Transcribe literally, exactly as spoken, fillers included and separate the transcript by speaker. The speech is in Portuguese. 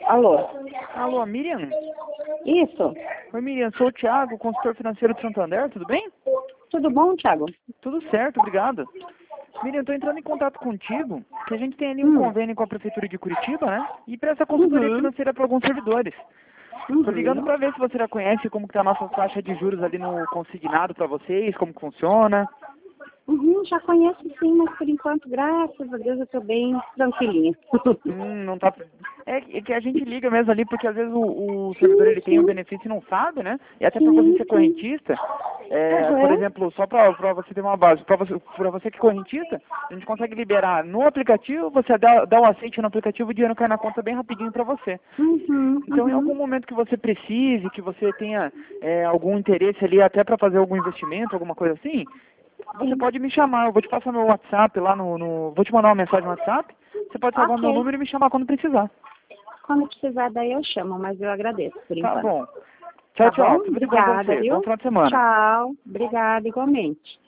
Speaker 1: Alô?
Speaker 2: Alô, Miriam?
Speaker 1: Isso.
Speaker 2: Oi, Miriam, sou o Thiago, consultor financeiro do Santander, tudo bem?
Speaker 1: Tudo bom, Thiago?
Speaker 2: Tudo certo, obrigado. Miriam, estou entrando em contato contigo, que a gente tem ali um
Speaker 1: Hum.
Speaker 2: convênio com a Prefeitura de Curitiba, né? E presta consultoria
Speaker 1: Uhum.
Speaker 2: financeira para alguns servidores. Estou ligando
Speaker 1: Uhum.
Speaker 2: para ver se você já conhece como está a nossa taxa de juros ali no consignado para vocês, como que funciona.
Speaker 1: Uhum, já conheço sim, mas por enquanto, graças a Deus, eu estou bem tranquilinha.
Speaker 2: Hum, não tá. É que é que a gente liga mesmo ali, porque às vezes o, o servidor ele tem o
Speaker 1: sim,
Speaker 2: benefício e não sabe, né? E até para você
Speaker 1: sim,
Speaker 2: ser
Speaker 1: sim.
Speaker 2: correntista, é, por
Speaker 1: Uhum.
Speaker 2: exemplo, só para você ter uma base, para você, pra você que é correntista, a gente consegue liberar no aplicativo, você dá, dá o aceite no aplicativo, o dinheiro cai na conta bem rapidinho para você.
Speaker 1: Uhum.
Speaker 2: Então, em algum
Speaker 1: Uhum.
Speaker 2: momento que você precise, que você tenha é, algum interesse ali até para fazer algum investimento, alguma coisa assim, você
Speaker 1: Sim.
Speaker 2: pode me chamar. Eu vou te passar meu WhatsApp lá no, no... Vou te mandar uma mensagem no WhatsApp. Você pode salvar meu
Speaker 1: Ok.
Speaker 2: número e me chamar quando precisar.
Speaker 1: Quando precisar, daí eu chamo, mas eu agradeço por
Speaker 2: Tá
Speaker 1: enquanto.
Speaker 2: bom. Tchau,
Speaker 1: Tá
Speaker 2: tchau.
Speaker 1: bom?
Speaker 2: Tudo de bom pra
Speaker 1: Obrigada,
Speaker 2: você. Bom
Speaker 1: viu?
Speaker 2: final de semana.
Speaker 1: Tchau. Obrigada, igualmente.